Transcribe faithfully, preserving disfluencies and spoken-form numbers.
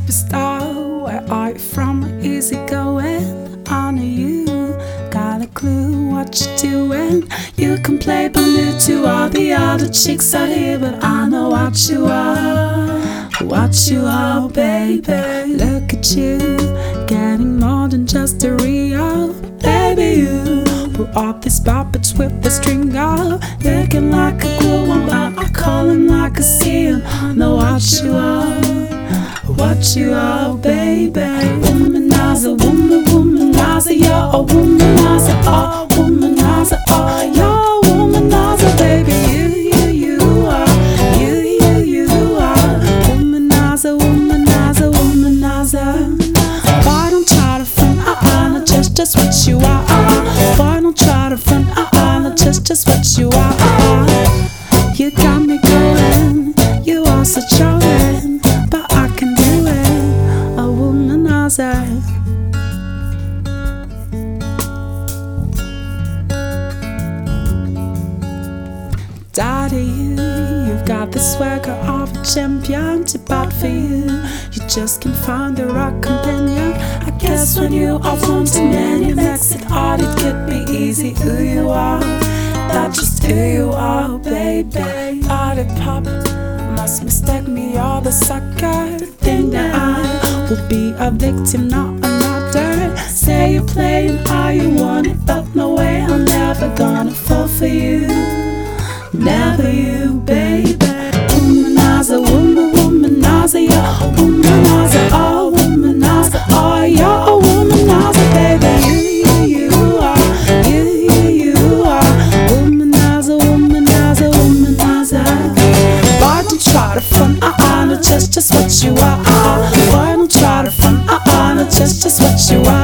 superstar, where are you from? Easy going, I know you got a clue what you're doing. You can play blue to all the other chicks out here, but I know what you are, what you are, baby. Look at you, getting more than just a real. Baby, you pull up these puppets with the string up, looking like a glue one, but I call him like a seal. I know what you are, what you are, baby. Womanizer, woman, womanizer, you're a womanizer, oh, womanizer, oh, you're a womanizer, baby. You, you, you are, you, you, you are, womanizer, womanizer, womanizer. Boy, don't try to front, uh-uh, not just, just what you are, uh-uh. Boy, don't try to front, uh-uh, not just, just what you are, uh-uh. You got me going, you are so charming, but I can do it, a womanizer. Daddy, you, you've got the swagger of a champion. Too bad for you, you just can't find the right companion. I guess when you are one too many, makes it hard, it could be easy. Who you are, that's just who you are, baby. Party pop, must mistake me, you're the sucker. Think that I will be a victim, not another. Say you're playing how you want it, but no way, I'm never gonna fall for you. Never you, baby. Womanizer, woman, womanizer, you're a womanizer, oh, womanizer, oh, you're a womanizer, baby. You, you, you are, you, you, you are, womanizer, womanizer, womanizer. Boy, don't try to front, uh-uh, not just, just what you are, uh-uh. Boy, don't try to front, uh-uh, not just, just what you are.